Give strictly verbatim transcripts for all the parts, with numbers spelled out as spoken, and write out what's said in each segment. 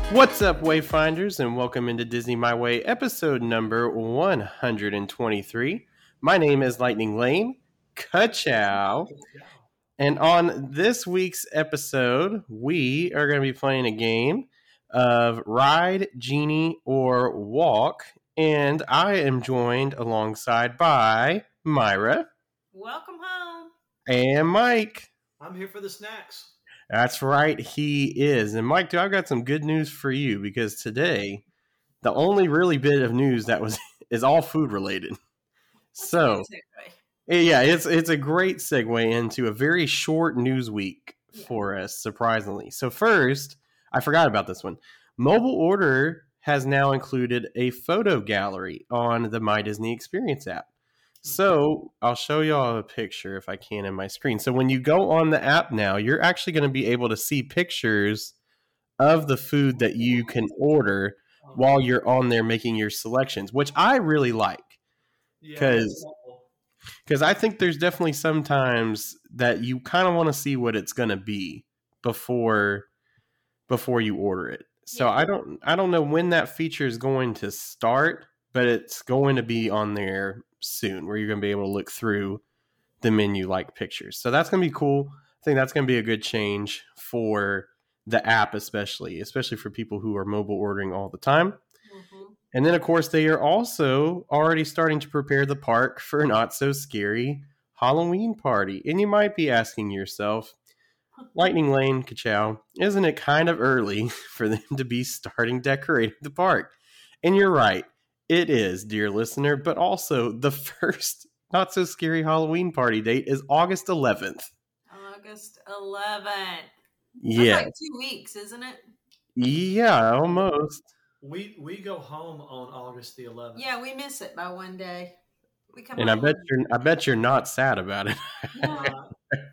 What's up, Wayfinders, and welcome into Disney My Way, episode number one hundred twenty-three. My name is Lightning Lane, ka-chow, and on this week's episode, we are going to be playing a game of Ride, Genie, or Walk, and I am joined alongside by Myra. Welcome home. And Mike. I'm here for the snacks. That's right, he is. And Mike, dude, I've got some good news for you because today, the only really bit of news that was is all food related. That's so, yeah, it's it's a great segue into a very short news week yeah. for us, surprisingly. So first, I forgot about this one. Mobile Order has now included a photo gallery on the My Disney Experience app. So I'll show y'all a picture if I can in my screen. So when you go on the app now, you're actually going to be able to see pictures of the food that you can order while you're on there making your selections, which I really like. Because because I think there's definitely sometimes that you kind of want to see what it's going to be before before you order it. So yeah. I don't I don't know when that feature is going to start, but it's going to be on there soon where you're going to be able to look through the menu like pictures. So that's going to be cool. I think that's going to be a good change for the app, especially, especially for people who are mobile ordering all the time. Mm-hmm. And then, of course, they are also already starting to prepare the park for a not so scary Halloween party. And you might be asking yourself, Lightning Lane, ka-chow, isn't it kind of early for them to be starting decorating the park? And you're right. It is, dear listener, but also the first not so scary Halloween party date is August eleventh. August eleventh. Yeah. That's like two weeks, isn't it? Yeah, almost. We we go home on August the eleventh. Yeah, we miss it by one day. We come and I bet you're I bet you're not sad about it. No,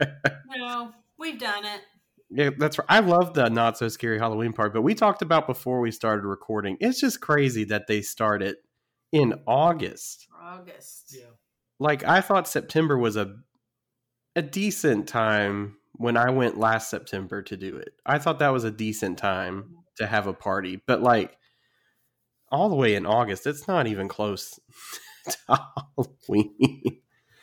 no, we've done it. Yeah, that's right. I love the not so scary Halloween part, but we talked about before we started recording. It's just crazy that they start it in August. August. Yeah. Like I thought September was a a decent time when I went last September to do it. I thought that was a decent time to have a party, but like all the way in August, it's not even close to Halloween.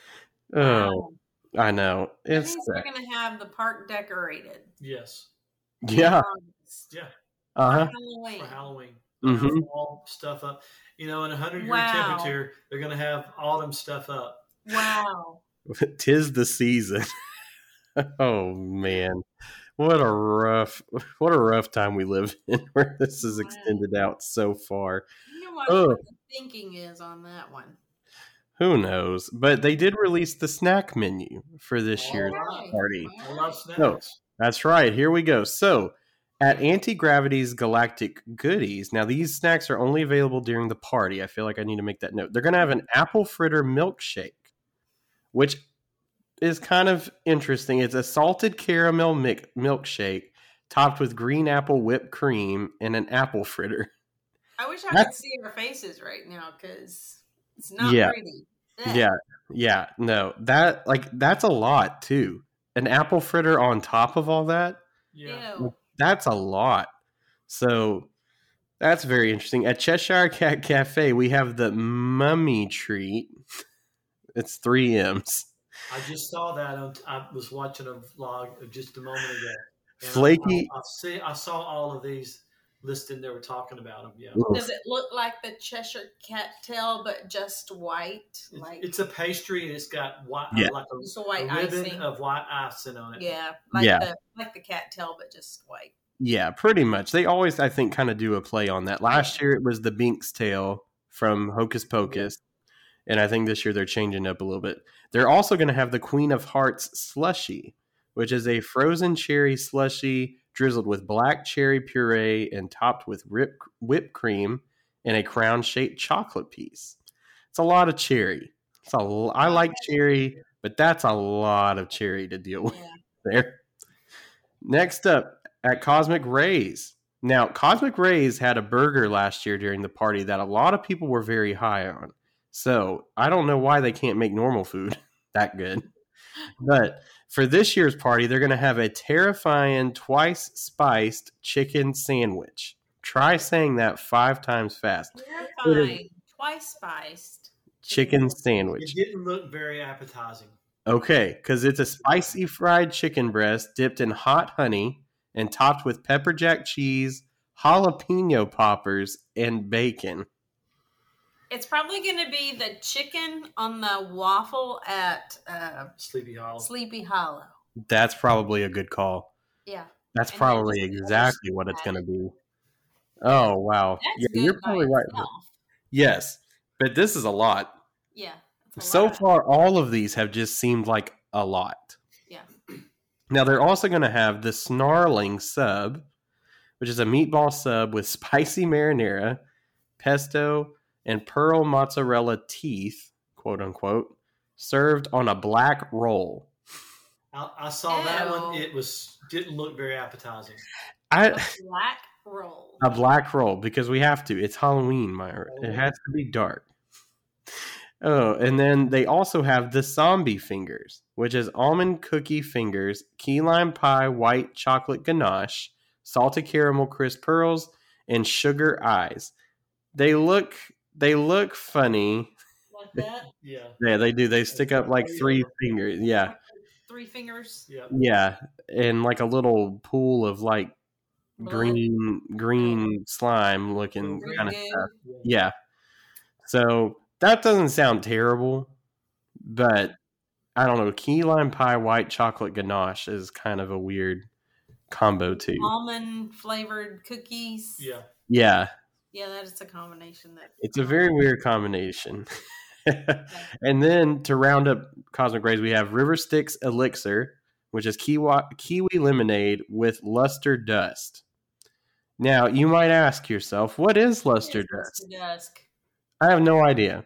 Oh. Wow. I know. It's that means we're going to have the park decorated. Yes. Yeah. Yeah. Uh-huh. For Halloween. For Halloween. Mm-hmm. All stuff up. You know, in a hundred degree wow. temperature, they're going to have autumn stuff up. Wow. 'Tis the season. Oh man. What a rough what a rough time we live in where this is extended out so far. You know what, oh. what the thinking is on that one. Who knows? But they did release the snack menu for this All year's right. party. I love snacks. So, that's right. Here we go. So, at Anti-Gravity's Galactic Goodies, now these snacks are only available during the party. I feel like I need to make that note. They're going to have an apple fritter milkshake, which is kind of interesting. It's a salted caramel mi- milkshake topped with green apple whipped cream and an apple fritter. I wish I That's, could see our faces right now because it's not yeah, pretty. Yeah. yeah, yeah, no, that like that's a lot too. An apple fritter on top of all that. Yeah, Ew. That's a lot. So that's very interesting. At Cheshire Cat Cafe, we have the Mummy Treat. It's three M's. I just saw that. On, I was watching a vlog just a moment ago. Flaky. I, I, I see. I saw all of these listed. They were talking about them. Yeah. Does it look like the Cheshire Cat tail, but just white? Like it's, it's a pastry and it's got white, yeah. like a, it's a white a ribbon icing of white icing on it. Yeah, like yeah. the like the cat tail, but just white. Yeah, pretty much. They always, I think, kind of do a play on that. Last year it was the Binks tail from Hocus Pocus. And I think this year they're changing up a little bit. They're also going to have the Queen of Hearts slushie, which is a frozen cherry slushie drizzled with black cherry puree and topped with rip, whipped cream and a crown-shaped chocolate piece. It's a lot of cherry. It's a, I like cherry, but that's a lot of cherry to deal with yeah. there. Next up, at Cosmic Rays. Now, Cosmic Rays had a burger last year during the party that a lot of people were very high on. So I don't know why they can't make normal food that good. But for this year's party, they're going to have a terrifying twice spiced chicken sandwich. Try saying that five times fast. You're It is fine. Twice spiced. chicken It sandwich. didn't look very appetizing. Okay, because it's a spicy fried chicken breast dipped in hot honey and topped with pepper jack cheese, jalapeno poppers, and bacon. It's probably going to be the chicken on the waffle at uh, Sleepy Hollow. Sleepy Hollow. That's probably a good call. Yeah. That's And then probably just exactly roast what it's that. going to be. Oh, wow. That's Yeah, good you're by probably right. itself. Yes, but this is a lot. Yeah. it's a So lot. far, all of these have just seemed like a lot. Yeah. Now, they're also going to have the Snarling sub, which is a meatball sub with spicy marinara, pesto, and pearl mozzarella teeth, quote unquote, served on a black roll. I, I saw that one. Ew. It was didn't look very appetizing. I A black roll. A black roll, because we have to. It's Halloween, Myra. It has to be dark. Oh, and then they also have the zombie fingers, which is almond cookie fingers, key lime pie white chocolate ganache, salted caramel crisp pearls, and sugar eyes. They look they look funny. Like that. Yeah. Yeah, they do. They stick up like three fingers. Yeah. Three fingers. Yeah. Yeah. And like a little pool of like Blood. green green slime looking Very kind of good. stuff. Yeah. So that doesn't sound terrible, but I don't know. Key lime pie white chocolate ganache is kind of a weird combo too. Almond flavored cookies. Yeah. Yeah, Yeah, that is a combination that it's a very weird combination. And then to round up Cosmic Rays, we have River Styx Elixir, which is kiwi, kiwi lemonade with luster dust. Now, you might ask yourself, what is luster Yes, dust? Mister Dusk. I have no idea.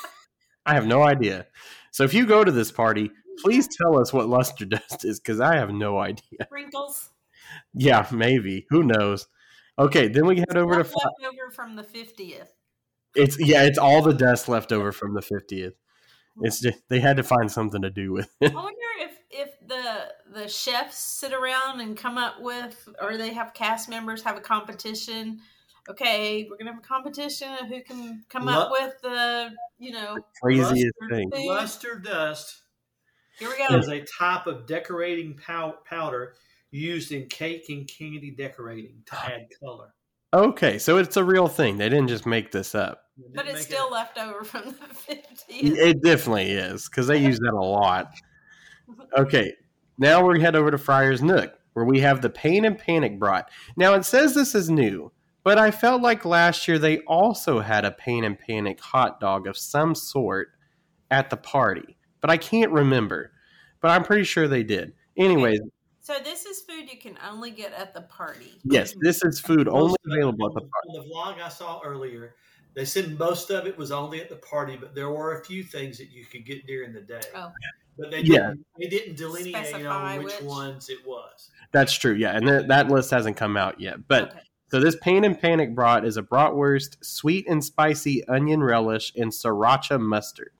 I have no idea. So if you go to this party, please tell us what luster dust is, because I have no idea. Sprinkles. Yeah, maybe. Who knows? Okay, then we head over to. Left over from the fiftieth. It's yeah, it's all the dust left over from the fiftieth. It's just they had to find something to do with it. I wonder if if the the chefs sit around and come up with, or they have cast members have a competition. Okay, we're gonna have a competition of who can come Lu- up with the you know. Craziest Luster- thing. food. Luster dust Here we go. is a type of decorating pow- powder used in cake and candy decorating to add color. Okay, so it's a real thing. They didn't just make this up. They But didn't it's make still it- left over from the fiftieth. It definitely is, because they use that a lot. Okay, now we head over to Friar's Nook, where we have the Pain and Panic brat. Now, it says this is new, but I felt like last year they also had a Pain and Panic hot dog of some sort at the party. But I can't remember. But I'm pretty sure they did. Anyways, So this is food you can only get at the party. yes, this is food Most only of it- available at the on party. the- On the vlog I saw earlier, they said most of it was only at the party, but there were a few things that you could get during the day. Oh. But they Yeah. didn't, they didn't delineate Specify on which, which. ones it was. That's true, yeah. And th- that list hasn't come out yet. But Okay. so this Pain and Panic brat is a bratwurst, sweet and spicy onion relish, and sriracha mustard.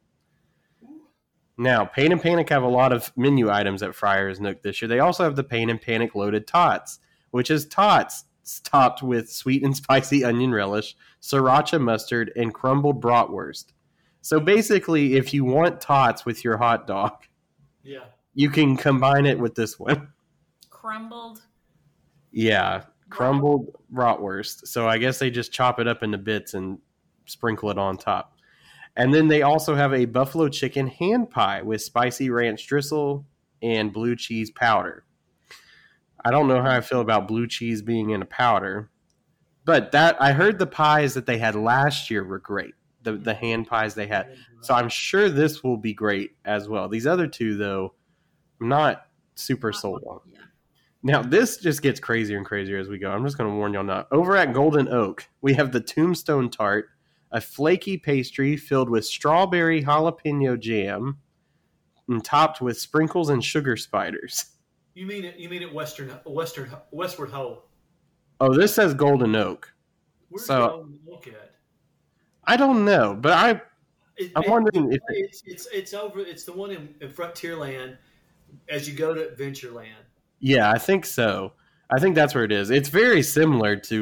Now, Pain and Panic have a lot of menu items at Friar's Nook this year. They also have the Pain and Panic loaded tots, which is tots topped with sweet and spicy onion relish, sriracha mustard, and crumbled bratwurst. So basically, if you want tots with your hot dog, Yeah. you can combine it with this one. Crumbled. Yeah, crumbled bratwurst. So I guess they just chop it up into bits and sprinkle it on top. And then they also have a buffalo chicken hand pie with spicy ranch drizzle and blue cheese powder. I don't know how I feel about blue cheese being in a powder, but that I heard the pies that they had last year were great. The the hand pies they had. So I'm sure this will be great as well. These other two though, I'm not super sold on. Yeah. Now, this just gets crazier and crazier as we go. I'm just going to warn y'all now. Over at Golden Oak, we have the Tombstone Tart, a flaky pastry filled with strawberry jalapeno jam and topped with sprinkles and sugar spiders. You mean it? You mean it? Western, Western, Westward Ho. Oh, this says Golden Oak. Where's So- Golden Oak at? I don't know, but I It, I'm it- wondering if it's it's it's over. It's the one in, in Frontierland as you go to Adventureland. yeah, I think so. I think that's where it is. It's very similar to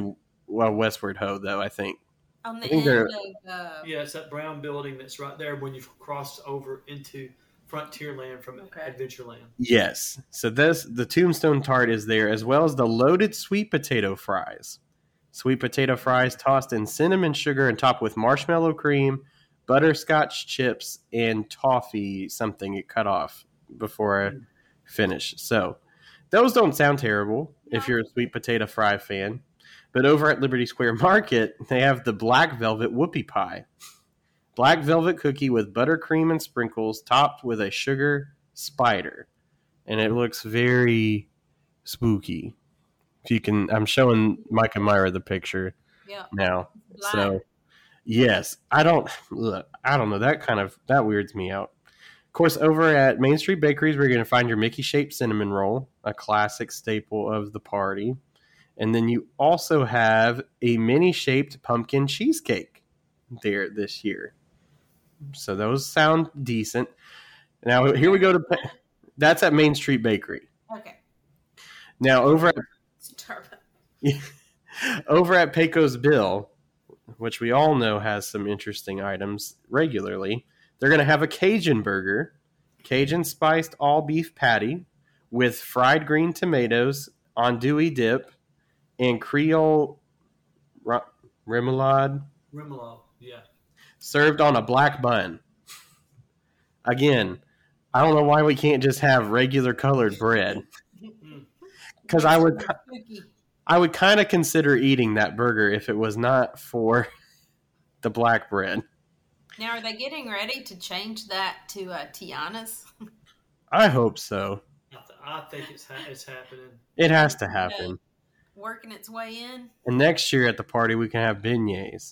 well, Westward Ho, though, I think. On the I think end they're- of uh, Yeah, it's that brown building that's right there when you've crossed over into Frontierland from Okay. Adventureland. Yes. So this the Tombstone Tart is there, as well as the loaded sweet potato fries. Sweet potato fries tossed in cinnamon sugar and topped with marshmallow cream, butterscotch chips, and toffee something it cut off before I finish. So those don't sound terrible if you're a sweet potato fry fan. But over at Liberty Square Market, they have the Black Velvet Whoopie Pie. Black velvet cookie with buttercream and sprinkles, topped with a sugar spider, and it looks very spooky. If you can, I'm showing Mike and Myra the picture yeah, now. black. So, yes, I don't, look, I don't know. That kind of that weirds me out. Of course, over at Main Street Bakeries, we're going to find your Mickey shaped cinnamon roll, a classic staple of the party, and then you also have a mini shaped pumpkin cheesecake there this year. So those sound decent. Now here we go to that's at Main Street Bakery. Okay. Now over at Starbucks. over at Pecos Bill, which we all know has some interesting items regularly, they're going to have a Cajun burger, Cajun spiced all beef patty with fried green tomatoes, andouille dip, and Creole ra- remoulade. Remoulade, yeah. Served on a black bun. Again, I don't know why we can't just have regular colored bread. Because I would, I would kind of consider eating that burger if it was not for the black bread. Now, are they getting ready to change that to uh, Tiana's? I hope so. I, th- I think it's ha- it's happening. It has to happen. Working its way in? And next year at the party, we can have beignets.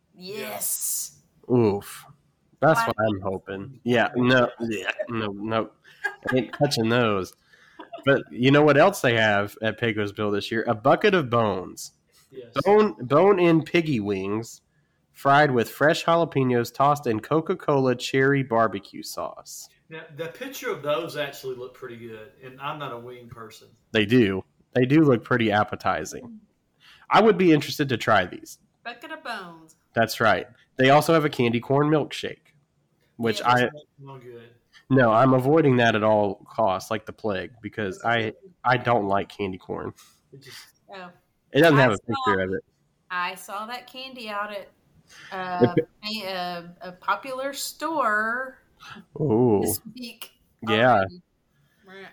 Yes. Oof. That's what I'm hoping. Yeah, no, yeah, no, no. I ain't touching those. But you know what else they have at Pecos Bill this year? A bucket of bones. Yes. Bone bone in piggy wings, fried with fresh jalapenos tossed in Coca-Cola cherry barbecue sauce. Now, the picture of those actually look pretty good, and I'm not a wing person. They do. They do look pretty appetizing. I would be interested to try these. Bucket of bones. That's right. They also have a candy corn milkshake, which Yeah, I No good. no, I'm avoiding that at all costs, like the plague, because I I don't like candy corn. It just Oh, It doesn't I have a saw- picture of it. I saw that candy out at uh, a, a, a popular store Ooh, this week. yeah, already. Right.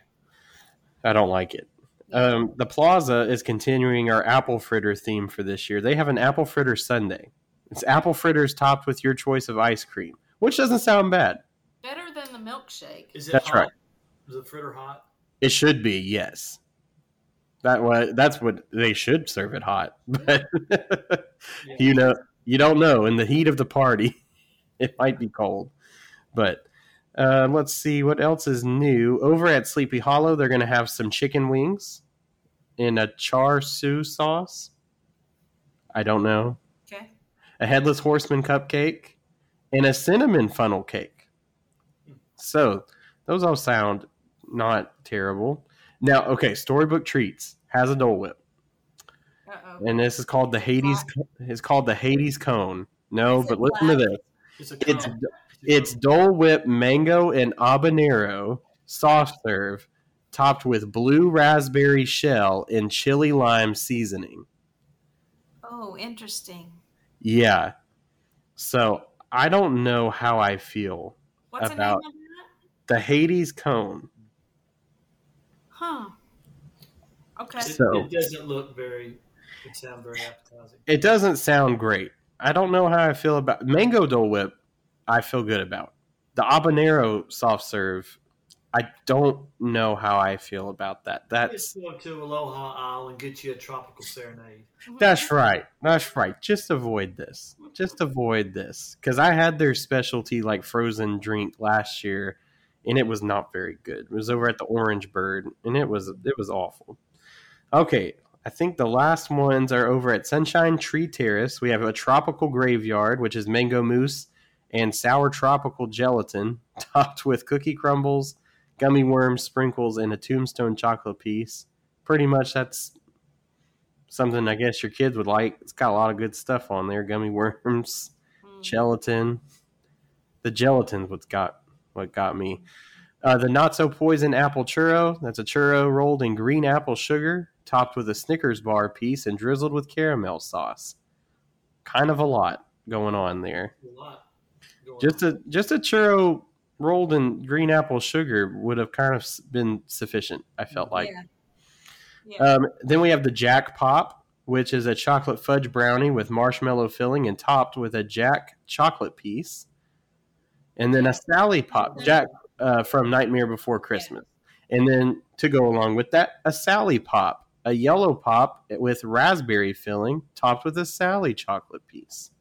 I don't like it. Um, the Plaza is continuing our apple fritter theme for this year. They have an apple fritter sundae. It's apple fritters topped with your choice of ice cream, which doesn't sound bad. Better than the milkshake. is it That's hot? right. Is the fritter hot? It should be, yes. That what that's what they should serve it hot. But Yeah. you know, you don't know. In the heat of the party, it might be cold. But uh, let's see what else is new. Over at Sleepy Hollow, they're going to have some chicken wings in a char siu sauce. I don't know. Okay. A headless horseman cupcake, and a cinnamon funnel cake. So those all sound not terrible. Now, okay, Storybook Treats has a Dole Whip, Uh-oh. and this is called the Hades. It's called the Hades Cone. No, Is it but listen to black? this. It's a It's cone. it's Dole Whip mango and habanero soft serve, topped with blue raspberry shell and chili lime seasoning. Oh, interesting. Yeah. So I don't know how I feel What's About- the name of that? the Hades Cone. Huh. Okay. It, So- it doesn't look very. It sounds very appetizing. It doesn't sound great. I don't know how I feel about mango Dole Whip. I feel good about the habanero soft serve. I don't know how I feel about that. That's Just go to Aloha Isle and get you a tropical serenade. that's right. That's right. Just avoid this. Just avoid this because I had their specialty like frozen drink last year, and it was not very good. It was over at the Orange Bird, and it was it was awful. Okay, I think the last ones are over at Sunshine Tree Terrace. We have a tropical graveyard, which is mango mousse and sour tropical gelatin, topped with cookie crumbles, gummy worms, sprinkles, and a tombstone chocolate piece. Pretty much that's something I guess your kids would like. It's got a lot of good stuff on there: gummy worms, Mm. gelatin. The gelatin's what's got what got me. Uh, the not so poison apple churro. That's a churro rolled in green apple sugar, topped with a Snickers bar piece, and drizzled with caramel sauce. Kind of a lot going on there. A lot going Just on. a just a churro rolled in green apple sugar would have kind of been sufficient. I felt like. Yeah. Yeah. Um, then we have the Jack Pop, which is a chocolate fudge brownie with marshmallow filling and topped with a Jack chocolate piece. And then a Sally Pop, Jack uh, from Nightmare Before Christmas. And then to go along with that, a Sally Pop, a yellow pop with raspberry filling topped with a Sally chocolate piece.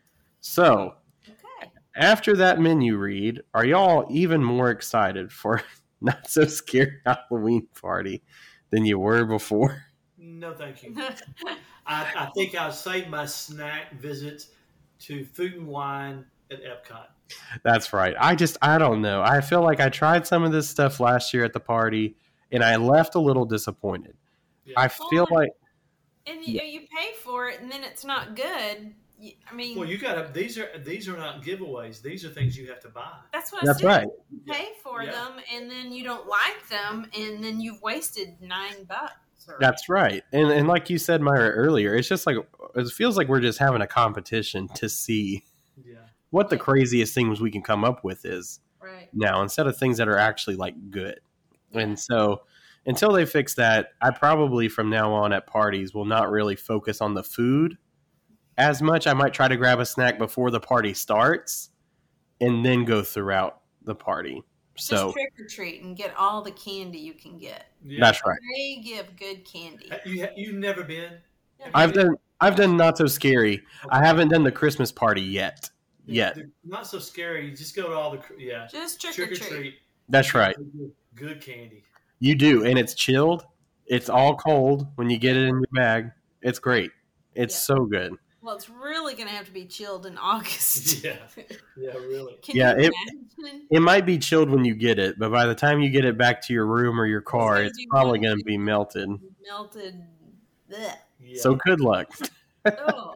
So, Okay. after that menu read, are y'all even more excited for Not So Scary Halloween Party than you were before? No, thank you. I, I think I'll save my snack visits to Food and Wine at Epcot. That's right. I just, I don't know. I feel like I tried some of this stuff last year at the party, and I left a little disappointed. Yeah. I feel Well, like, And you, you pay for it, and then it's not good. You- I mean, Well, you got to. These are these are not giveaways. These are things you have to buy. that's what I that's said. right. You pay for Yeah. them, and then you don't like them, and then you've wasted nine bucks. Or, That's right. And and like you said, Myra, earlier, it's just like, it feels like we're just having a competition to see Yeah. what the craziest things we can come up with is right. now, instead of things that are actually like good. And so until they fix that, I probably from now on at parties will not really focus on the food as much. I might try to grab a snack before the party starts and then go throughout the party. Just So trick or treat and get all the candy you can get. Yeah. that's right. They give good candy. Ha- You ha- you've never been? I've done I've done Not So Scary. I haven't done the Christmas party yet. Yet. They're not so scary. You just go to all the cr- yeah. Just trick, Trick or or treat. treat. That's right. Good, good candy. You do, and it's chilled. It's all cold when you get it in your bag. It's great. It's Yeah. so good. Well, it's really going to have to be chilled in August. Yeah. Yeah, really. Can Yeah, you it- imagine? It might be chilled when you get it, but by the time you get it back to your room or your car, gonna it's be probably one going to big- be melted. Melted. Blech. Yeah. So good luck. Oh,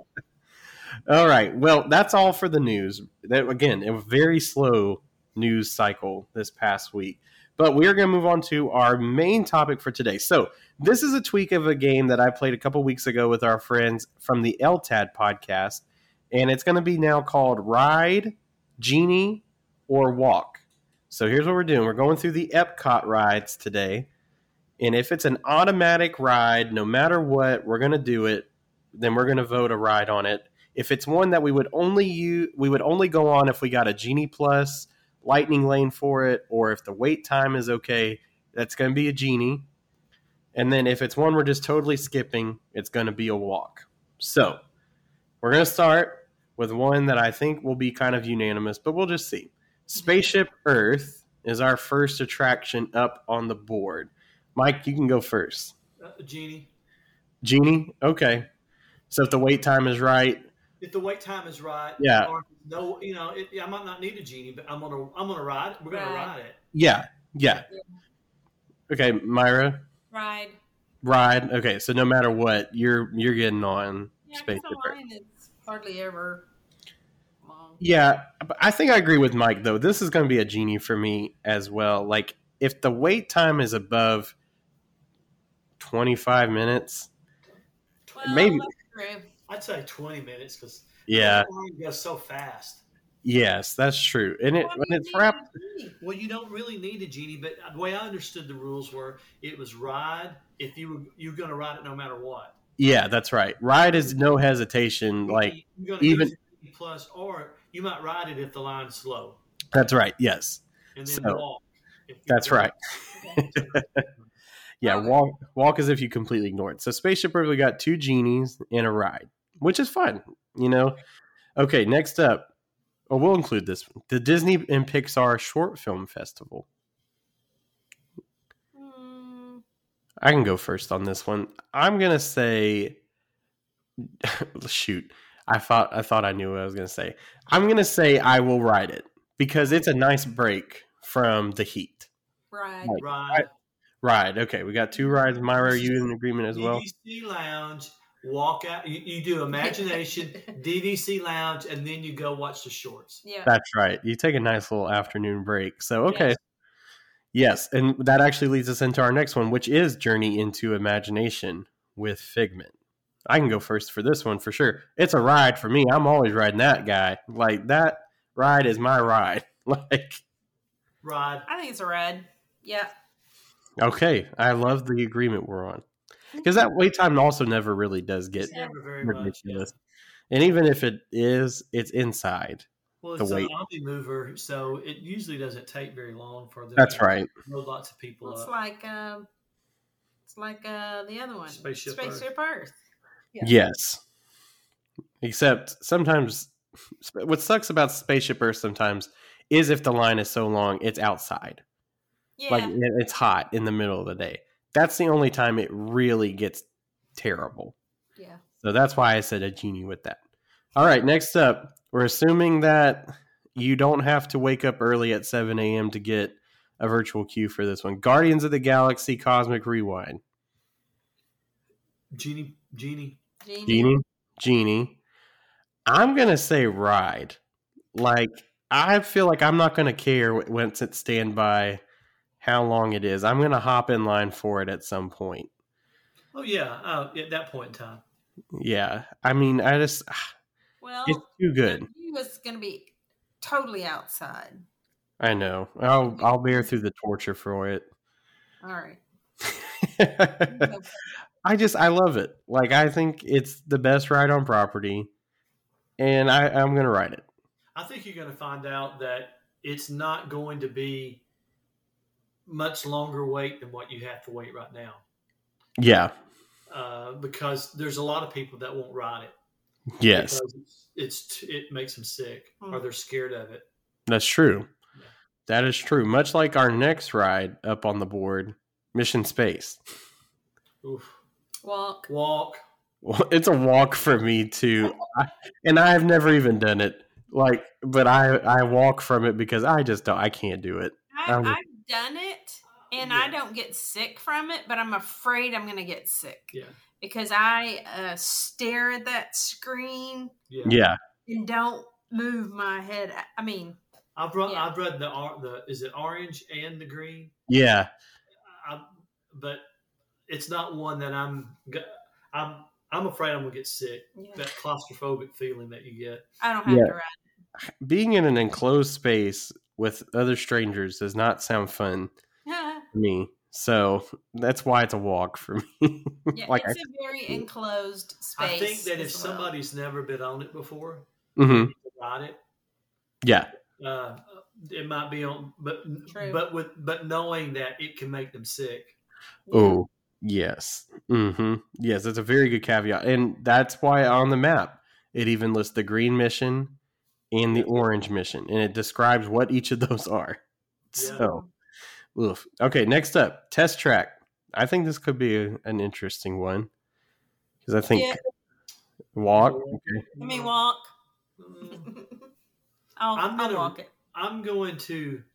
All right. Well, that's all for the news. That again, it was a very slow news cycle this past week. But we are going to move on to our main topic for today. So this is a tweak of a game that I played a couple weeks ago with our friends from the L T A D podcast, and it's going to be now called Ride, Genie, or Walk. So here's what we're doing. We're going through the Epcot rides today, and if it's an automatic ride, no matter what, we're going to do it. Then we're going to vote a ride on it. If it's one that we would only use, we would only go on if we got a Genie Plus, Lightning Lane for it, or if the wait time is okay, that's going to be a Genie. And then if it's one we're just totally skipping, it's going to be a Walk. So we're going to start with one that I think will be kind of unanimous, but we'll just see. Spaceship Earth is our first attraction up on the board. Mike, you can go first. Uh, Genie. Genie? Okay. So if the wait time is right, If the wait time is right, Yeah. Or no, you know, it, I might not need a Genie, but I'm gonna I'm gonna ride. We're gonna Right. ride it. yeah, yeah. Okay, Myra, ride. ride. Okay, so no matter what, you're you're getting on Yeah, 'cause Spaceship on Earth. mine it's hardly ever long. Yeah, but I think I agree with Mike though. This is going to be a Genie for me as well. Like if the wait time is above twenty-five minutes, Well, maybe- that's true. I'd say twenty minutes because yeah, the line goes so fast. yes, that's true. And it Why when do you it's need wrapped, a Genie? Well, you don't really need a Genie, but the way I understood the rules were, it was ride if you were you're going to ride it no matter what. yeah, that's right. Ride is no hesitation. Like you're gonna even- use a Genie Plus, or you might ride it if the line's slow, that's right. Yes, and then So, walk. if you that's don't. right. Yeah, Okay. walk walk as if you completely ignore it. So Spaceship Earth, we got two genies and a ride, which is fun, you know. Okay, next up, oh, we'll include this one. The Disney and Pixar Short Film Festival. Hmm, I can go first on this one. I'm gonna say, shoot, I thought I thought I knew what I was gonna say. I'm gonna say I will ride it because it's a nice break from the heat. ride. Like, Ride. Ride. Okay, we got two rides. Myra, are you in agreement as well? D V C Lounge. walk out. You, you do Imagination, D V C Lounge, and then you go watch the shorts. Yeah. That's right. You take a nice little afternoon break. So, okay. Yes. Yes. And that actually leads us into our next one, which is Journey into Imagination with Figment. I can go first for this one for sure. It's a ride for me. I'm always riding that guy. Like, that ride is my ride. Like, Ride. I think it's a ride. Yeah. okay. I love the agreement we're on. Because that wait time also never really does get It's never very much. ridiculous. And even if it is, it's inside. Well, The it's an wait. omni mover, so it usually doesn't take very long for them. That's to right. load lots of people Well, it's up. like um, it's like uh, the other one, Spaceship Spaceship Earth. Yeah. Yes. Except sometimes, what sucks about Spaceship Earth sometimes is if the line is so long, it's outside. Yeah. Like, it's hot in the middle of the day. That's the only time it really gets terrible. yeah. So that's why I said a genie with that. All right, next up, we're assuming that you don't have to wake up early at seven a.m. to get a virtual queue for this one. Guardians of the Galaxy Cosmic Rewind. Genie, Genie. Genie. Genie? Genie. I'm going to say ride. Like, I feel like I'm not going to care once it's standby how long it is. I'm going to hop in line for it at some point. Oh yeah, uh, at that point in time. Yeah. I mean, I just, Well, it's too good. He was going to be totally outside. I know. I'll, I'll bear through the torture for it. All right. I just, I love it. Like, I think it's the best ride on property, and I, I'm going to ride it. I think you're going to find out that it's not going to be much longer wait than what you have to wait right now. Yeah. Uh, because there's a lot of people that won't ride it. Yes. Because it's, it's it makes them sick Hmm. or they're scared of it. That's true. Yeah. That is true. Much like our next ride up on the board, Mission Space. Oof. Walk. Walk. Well, it's a walk for me too. I, and I have never even done it. Like, but I, I walk from it because I just don't, I can't do it. I, Um, I've done it, and Yeah. I don't get sick from it, but I'm afraid I'm going to get sick Yeah. because I uh, stare at that screen Yeah. Yeah. and don't move my head. I mean, I've read. Yeah. I've read the or- the is it orange and the green? Yeah. I, but it's not one that I'm. g- I'm. I'm afraid I'm gonna get sick. yeah, That claustrophobic feeling that you get. I don't have Yeah. to ride. Being in an enclosed space with other strangers does not sound fun Yeah, to me. So that's why it's a walk for me. like, it's a very enclosed space. I think that if as well. somebody's never been on it before, I, hmm to ride it, yeah. uh, it might be on. But True. but with but knowing that it can make them sick. Yeah. Oh, yes. hmm Yes, that's a very good caveat. And that's why on the map, it even lists the green mission and the orange mission. And it describes what each of those are. Yeah. So, oof. Okay, next up, Test Track. I think this could be a, an interesting one. Because I think Yeah. walk. Okay. Let me walk. Mm, I'll, I'm I'll gonna- walk it. I'm going to.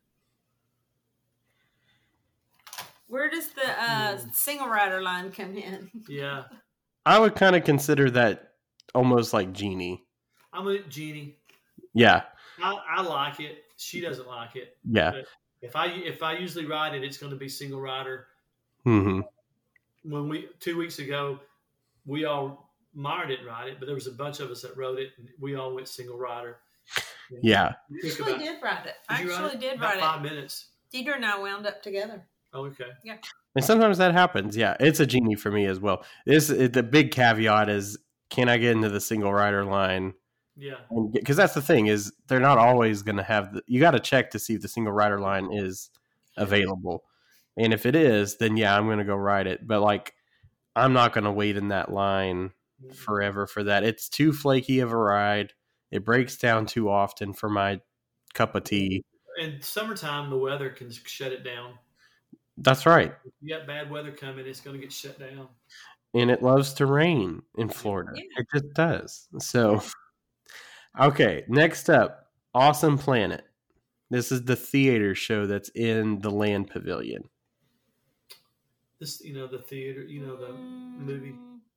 Where does the uh, Mm. single rider line come in? Yeah, I would kind of consider that almost like Genie. I'm a Genie. Yeah. I, I like it. She doesn't like it. Yeah. But if I if I usually ride it, it's going to be single rider. hmm When we two weeks ago, we all Meyer didn't ride it, but there was a bunch of us that rode it, and we all went single rider. Yeah. It I took actually about- did ride it. I did you actually did about ride five it. minutes. Deidre and I wound up together. Oh, okay. And sometimes that happens. Yeah. It's a Genie for me as well. This it, the big caveat is, can I get into the single rider line? Yeah. Because that's the thing is they're not always going to have the, you got to check to see if the single rider line is available. And if it is, then yeah, I'm going to go ride it. But like, I'm not going to wait in that line forever for that. It's too flaky of a ride. It breaks down too often for my cup of tea. In summertime, the weather can shut it down. That's right. If you got bad weather coming, it's going to get shut down. And it loves to rain in Florida. Yeah. It just does. So, okay, next up, Awesome Planet. This is the theater show that's in the Land Pavilion. This, you know, the theater, you know, the movie.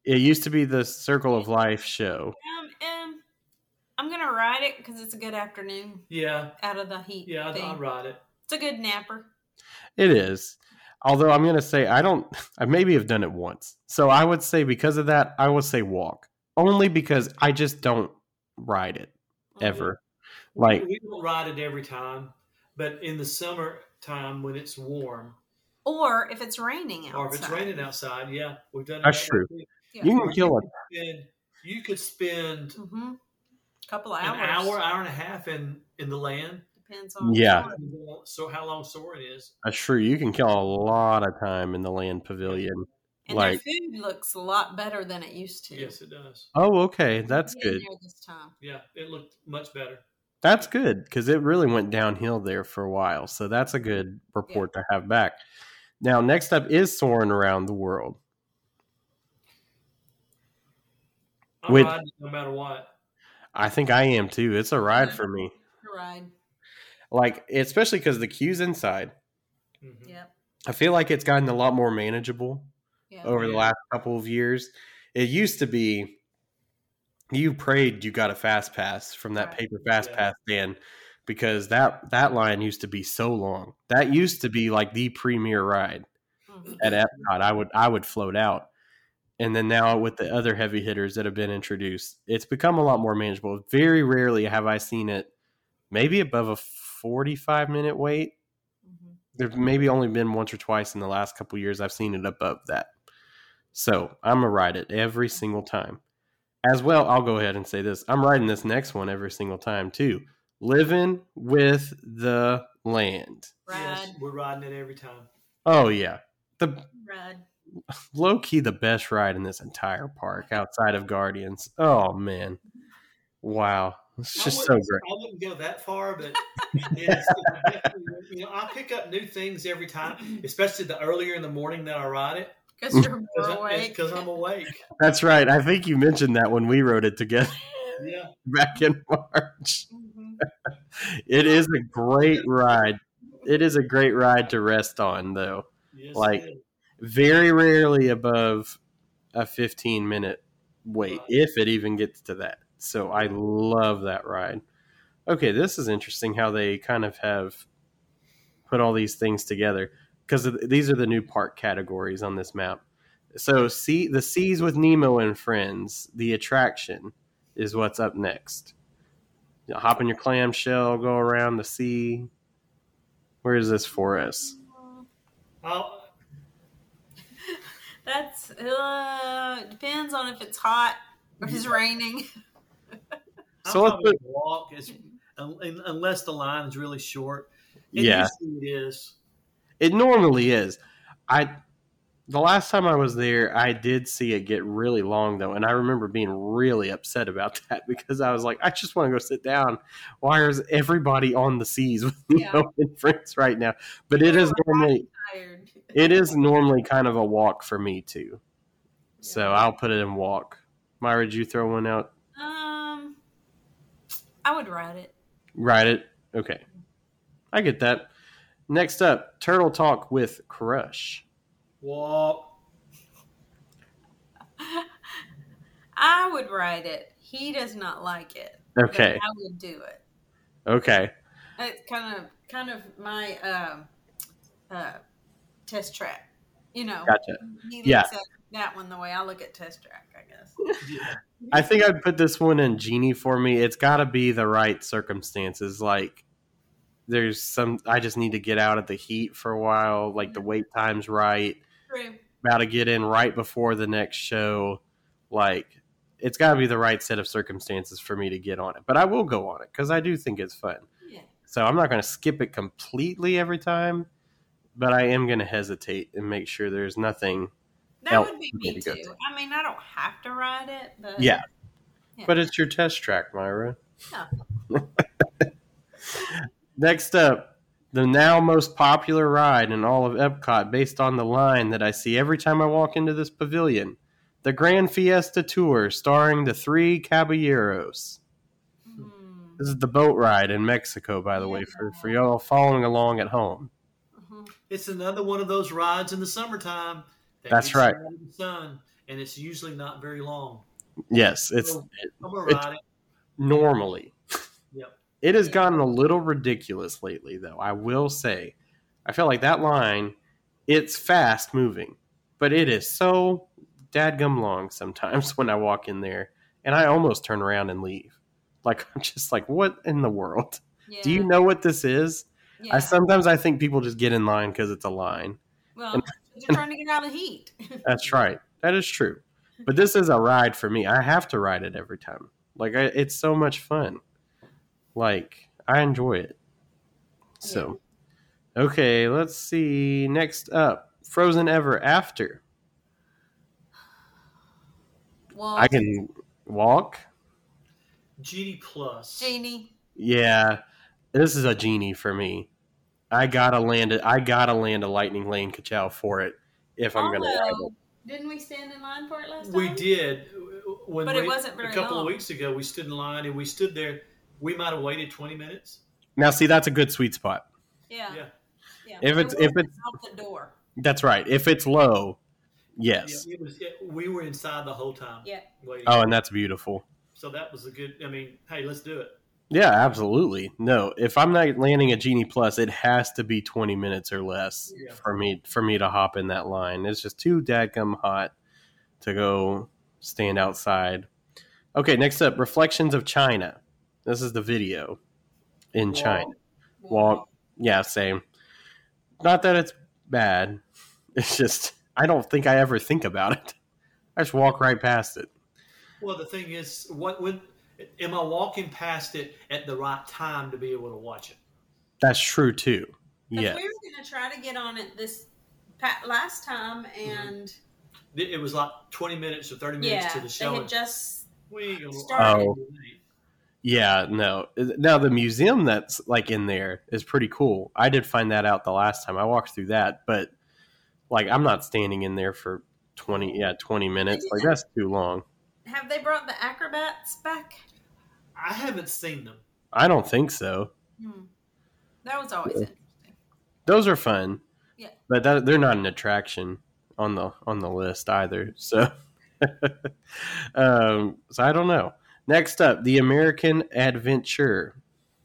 It used to be the Circle of Life show. Um, and I'm gonna ride it because it's a good afternoon. Yeah, out of the heat. yeah, I'll, thing. I'll ride it. It's a good napper. It is. Although I'm going to say I don't, I maybe have done it once. So I would say because of that, I would say walk. Only because I just don't ride it ever. We, Like we don't ride it every time, but in the summertime when it's warm, or if it's raining outside, or if it's raining outside, yeah, we've done it. That's that true. way too. Yeah. you Or can kill it. could spend, you could spend Mm-hmm. A couple of an hours. hour, hour and a half in in the land. Depends on Yeah. So how long Soarin' is? That's true. You can kill a lot of time in the land pavilion. And like, their food looks a lot better than it used to. Yes, it does. oh, okay, that's Getting good. there this time. Yeah, it looked much better. That's good because it really went downhill there for a while. So that's a good report to have back. Now, next up is Soaring Around the World. I'm With- riding no matter what. I think I am too. It's a ride for me. Ride. Like, especially because the queue's inside. Mhm. Yep. I feel like it's gotten a lot more manageable Yeah. over the Yeah. last couple of years. It used to be you prayed you got a fast pass from that Right. paper fast Yeah. pass stand because that that line used to be so long. That used to be like the premier ride Mhm. at Epcot. I would I would float out. And then now with the other heavy hitters that have been introduced, it's become a lot more manageable. Very rarely have I seen it maybe above a forty-five minute wait. Mhm. There's maybe only been once or twice in the last couple of years I've seen it above that. So I'm going to ride it every single time. As well, I'll go ahead and say this. I'm riding this next one every single time too. Living with the Land. Ride. Yes, we're riding it every time. Oh, yeah. The Ride. low key the best ride in this entire park outside of Guardians. Oh, man. Wow. It's I just so wouldn't- great. I wouldn't go that far, but it's, it's definitely, you know, I pick up new things every time, especially the earlier in the morning that I ride it, Because you're more awake. because I'm awake. That's right. I think you mentioned that when we rode it together Yeah, back in March. Mhm. It is a great ride. It is a great ride to rest on, though. yes, Like- it is. Very rarely above a fifteen minute wait, Right. if it even gets to that. So I love that ride. Okay, this is interesting how they kind of have put all these things together because these are the new park categories on this map. So, see the Seas with Nemo and Friends, the attraction is what's up next. You know, hop in your clamshell, go around the sea. Where is this for us? I'll, That's uh depends on if it's hot or if it's raining. I'll So let's probably put- walk it's, un- unless the line is really short. And Yeah. usually it is. It normally is. I the last time I was there, I did see it get really long though, and I remember being really upset about that because I was like, I just want to go sit down. Why is everybody on the seas with Nemo and Friends right now? But it is normally Tired. it is normally kind of a walk for me too. So Yeah. I'll put it in walk. Myra, did you throw one out? Um, I would ride it. Ride it. Okay, I get that. Next up, Turtle Talk with Crush. Walk. I would ride it. He does not like it. but Okay, I would do it. okay. It's kind of kind of my um, uh, test track. You know, Gotcha. he looks Yeah. at that one the way I look at test track, I guess. Yeah. I think I'd put this one in Genie for me. It's got to be the right circumstances. Like, there's some, I just need to get out of the heat for a while. Like, the wait time's right. True. About to get in right before the next show. Like, it's got to be the right set of circumstances for me to get on it. But I will go on it because I do think it's fun. Yeah. So I'm not going to skip it completely every time, but I am going to hesitate and make sure there's nothing. That else would be for me me to go too. to. I mean, I don't have to ride it, but Yeah. Yeah. But it's your test track, Myra. Yeah. Next up, the now most popular ride in all of Epcot based on the line that I see every time I walk into this pavilion. The Grand Fiesta Tour starring the three Caballeros. Hmm. This is the boat ride in Mexico, by the way, for, for y'all following along at home. Mhm. It's another one of those rides in the summertime. that That's gets right. you out of the sun. and it's usually not very long. Yes, it's, So, it, I'm gonna it's ride it. normally. Yep. It has gotten a little ridiculous lately, though. I will say, I feel like that line, it's fast moving, but it is so dadgum long sometimes when I walk in there, and I almost turn around and leave. Like, I'm just like, what in the world? Yeah. Do you know what this is? Yeah. I sometimes I think people just get in line because it's a line. Well, they're trying to get out of the heat. That's right. That is true. But this is a ride for me. I have to ride it every time. Like, I, it's so much fun. Like, I enjoy it. So, okay, let's see. Next up, Frozen Ever After. Well, I can walk. Genie Plus. Genie. Yeah, this is a genie for me. I gotta land it. I gotta land a Lightning Lane Ka-Chow for it if I'm gonna ride it. Although, didn't we stand in line for it last time? We did. When But we, it wasn't very a couple long. of weeks ago, we stood in line and we stood there. We might have waited twenty minutes. Now, see, that's a good sweet spot. Yeah. Yeah. Yeah. If it's- It if wasn't it's- out the door. That's right. If it's low, yes. Yeah, it was, it, we were inside the whole time. Yeah. Waiting. Oh, and that's beautiful. So that was a good. I mean, hey, let's do it. Yeah, absolutely. No, if I'm not landing a Genie Plus, it has to be twenty minutes or less Yeah. for me for me to hop in that line. It's just too dadgum hot to go stand outside. Okay, next up, Reflections of China. This is the video in Walk. China. Walk. Yeah, same. Not that it's bad. It's just I don't think I ever think about it. I just walk right past it. Well, the thing is, what when am I walking past it at the right time to be able to watch it? That's true too. 'Cause Yeah. we were going to try to get on it this pa- last time, and It it was like twenty minutes or thirty minutes yeah, to the they show. had just we ain't gonna started. Oh. Yeah, no. Now the museum that's like in there is pretty cool. I did find that out the last time I walked through that, but like I'm not standing in there for twenty yeah, twenty minutes. Like that's too long. Have they brought the acrobats back? I haven't seen them. I don't think so. Hmm. That was always interesting. Those are fun. Yeah. But that, they're not an attraction on the on the list either. So um so I don't know. Next up, The American Adventure.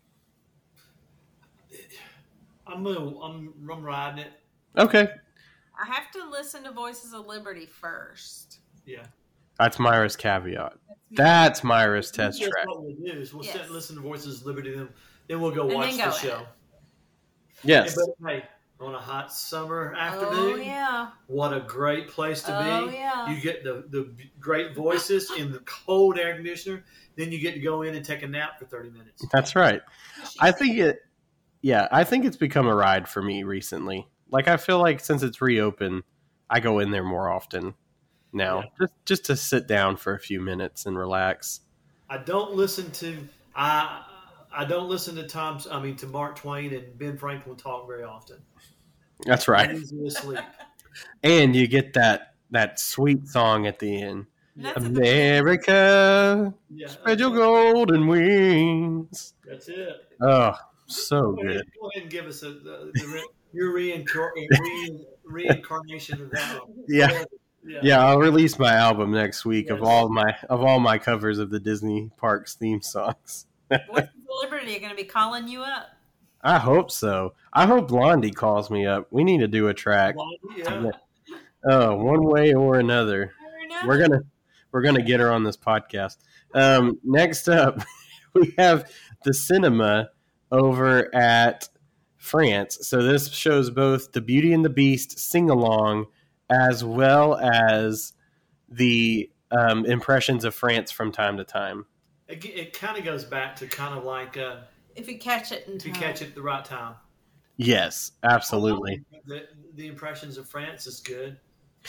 I'm gonna, I'm I'm riding it. Okay. I have to listen to Voices of Liberty first. Yeah. That's Myra's caveat. That's me. That's Myra's test That's track. what we'll do is we'll sit Yes. and listen to Voices of Liberty, then then we'll go And watch then the go show. in it. Yes. Yeah, but, hey, on a hot summer Oh afternoon, yeah. what a great place to Oh be. yeah. You get the, the great voices in the cold air conditioner. Then you get to go in and take a nap for thirty minutes. That's right. I think it yeah, I think it's become a ride for me recently. Like I feel like since it's reopened, I go in there more often now. Yeah. Just just to sit down for a few minutes and relax. I don't listen to I I don't listen to Tom. I mean to Mark Twain and Ben Franklin talk very often. That's I'm right. usually asleep. And you get that that sweet song at the end. That's at the beginning. America, Yeah, spread your golden wings. that's it. Oh, so Go ahead, good. go ahead and give us a, the, the, re- your reincar- re- reincarnation of that one. Yeah. Yeah. Yeah, I'll release my album next week of Yes. all my of all my covers of the Disney Parks theme songs. Voices of Liberty are going to be calling you up. I hope so. I hope Blondie calls me up. We need to do a track. Yeah. Oh, one way or another. Never know. We're gonna we're gonna get her on this podcast. Um, next up, we have the cinema over at France. So this shows both the Beauty and the Beast sing along as well as the um, impressions of France from time to time. It, it kind of goes back to kind of like uh, if you catch it in if you time. catch it at the right time. Yes, absolutely. The, the impressions of France is good.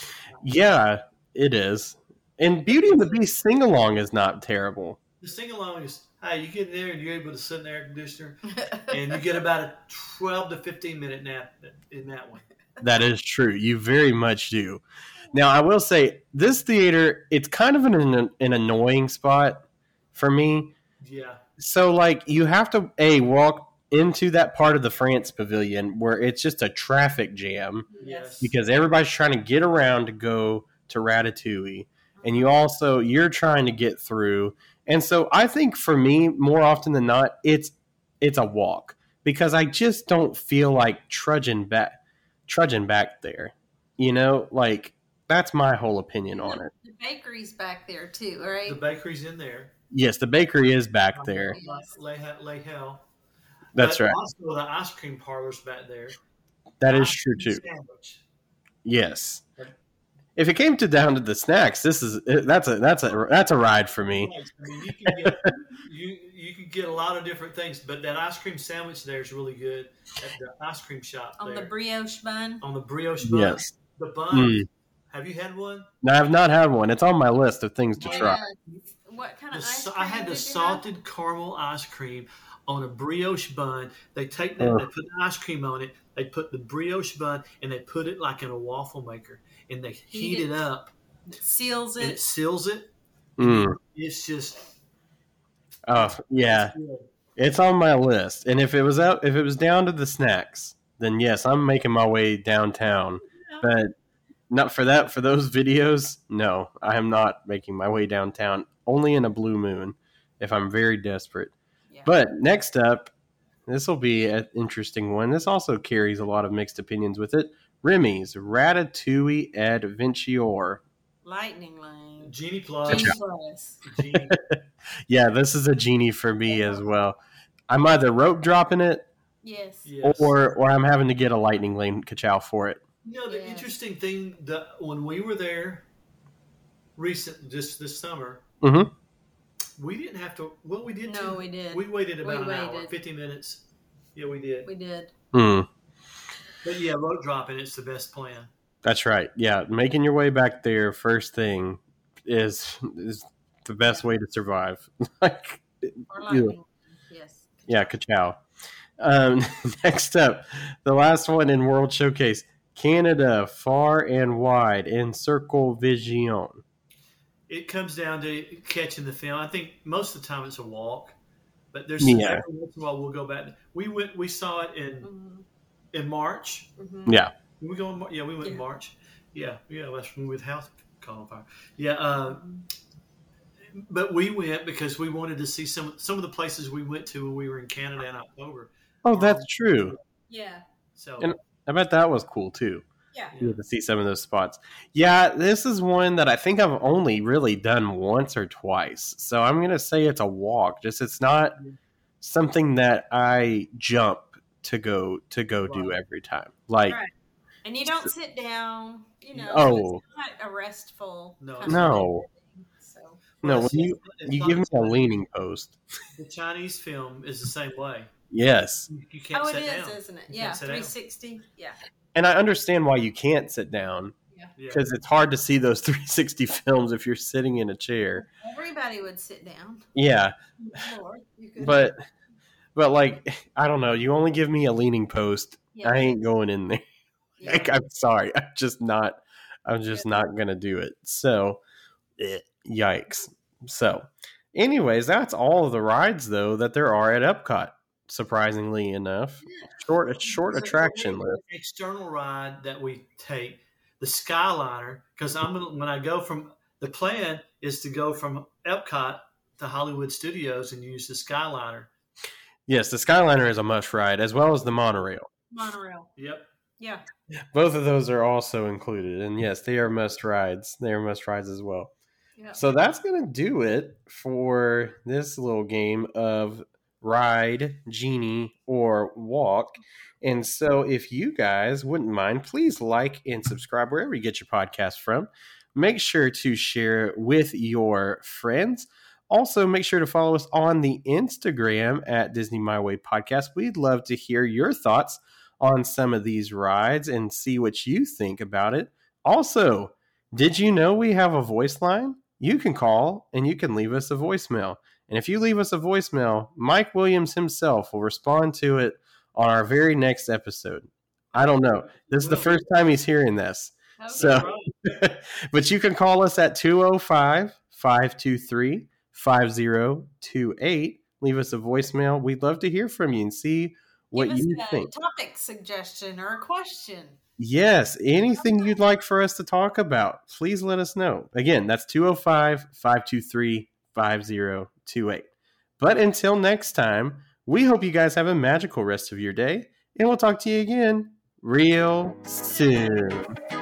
Yeah, it is. And Beauty and the Beast sing along is not terrible. The sing along is, hey, you get in there and you're able to sit in the air conditioner, and you get about a twelve to fifteen minute nap in that one. That is true. You very much do. Now, I will say, this theater, it's kind of an, an annoying spot for me. Yeah. So, like, you have to, A, walk into that part of the France pavilion where it's just a traffic jam Yes. because everybody's trying to get around to go to Ratatouille, and you also you're trying to get through. And so I think for me, more often than not, it's it's a walk because I just don't feel like trudging back trudging back there. You know, like that's my whole opinion on it. The bakery's back there too, right? The bakery's in there. Yes, the bakery is back there. Lay, lay hell. That's but right. Also, the ice cream parlor's back there. That the is true too. Sandwich. Yes. If it came to down to the snacks, this is that's a that's a that's a ride for me. I mean, you can get you you can get a lot of different things, but that ice cream sandwich there is really good at the ice cream shop. On there. the brioche bun. On the brioche bun. Yes. The bun. Mm. Have you had one? No, I've not had one. It's on my list of things to Yeah. try. What kind The, of ice sa- cream I had the did you salted have? caramel ice cream on a brioche bun. They take that, Ugh. they put the ice cream on it. They put the brioche bun and they put it like in a waffle maker and they heat, Heat it it. up. It seals And it it. seals it. Mm. It's just Oh yeah, it's good. it's on my list. And if it was out, if it was down to the snacks, then yes, I'm making my way downtown. But not for that. For those videos, no, I am not making my way downtown. Only in a blue moon, if I'm very desperate. Yeah. But next up, this will be an interesting one. This also carries a lot of mixed opinions with it. Remy's Ratatouille Adventure. Lightning Lane. Genie Plus. Genie Plus. Genie. Yeah, this is a genie for me as well. I'm either rope dropping it Yes. Yes. or or I'm having to get a lightning lane ka-chow for it. You know, the Yes. interesting thing that when we were there recent just this summer, Mm-hmm. we didn't have to. Well, we did. No, too. we did. We waited about We an hour, waited. fifty minutes. Yeah, we did. We did. Mm, But yeah, rope dropping, it's the best plan. that's right. Yeah, making your way back there first thing is is the best way to survive. Like, Or Lightning Lane. Yes. yeah, ka-chow. Um, next up, the last one in World Showcase, Canada Far and Wide in Circle Vision. It comes down to catching the film. I think most of the time it's a walk, but there's Yeah. every once in a while we'll go back. We went. We saw it in Mm-hmm. in March. Mm-hmm. Yeah, Did we go in Mar- Yeah, we went in Yeah. March. Yeah, yeah, that's when we with house caught on fire. Yeah, uh, but we went because we wanted to see some some of the places we went to when we were in Canada in October. oh, that's true. Yeah. So And- I bet that was cool too. Yeah. yeah. To see some of those spots. Yeah, this is one that I think I've only really done once or twice. So I'm going to say it's a walk. Just it's not something that I jump to go to go do Right. every time. Like Right. And you don't sit down, you know. Oh. It's not a restful. No. kind of No. thing, So. no, when It's- you it's you not give me the a same. leaning post. The Chinese film is the same way. Yes. You, you can't Oh, it sit is, down. isn't it? You Yeah. can't sit down. three sixty. Yeah. And I understand why you can't sit down Yeah. because it's hard to see those three sixty films if you're sitting in a chair. Everybody would sit down. Yeah, Lord, you could- but but like I don't know, you only give me a leaning post. Yeah. I ain't going in there. Yeah. Like, I'm sorry. I'm just not. I'm just not gonna do it. So, eh, yikes. So, anyways, that's all of the rides though that there are at Epcot. Surprisingly enough, short a short So attraction the list. external ride that we take, the Skyliner, because I'm gonna, when I go from the plan is to go from Epcot to Hollywood Studios and use the Skyliner. Yes, the Skyliner is a must ride, as well as the monorail. Monorail. Yep. Yeah. Both of those are also included, and yes, they are must rides. They are must rides as well. Yeah. So that's going to do it for this little game of ride, genie, or walk. And so if you guys wouldn't mind, please like and subscribe wherever you get your podcast from. Make sure to share with your friends. Also, make sure to follow us on the Instagram at Disney My Way Podcast. We'd love to hear your thoughts on some of these rides and see what you think about it. Also, did you know we have a voice line? You can call and you can leave us a voicemail. And if you leave us a voicemail, Mike Williams himself will respond to it on our very next episode. I don't know. This is the first time he's hearing this. Okay. So, but you can call us at two oh five, five two three, five oh two eight. Leave us a voicemail. We'd love to hear from you and see what Give us you a think. topic suggestion or a question. Yes, anything you'd like for us to talk about, please let us know. Again, that's two oh five, five two three, five oh two eight. But until next time, we hope you guys have a magical rest of your day, and we'll talk to you again real soon.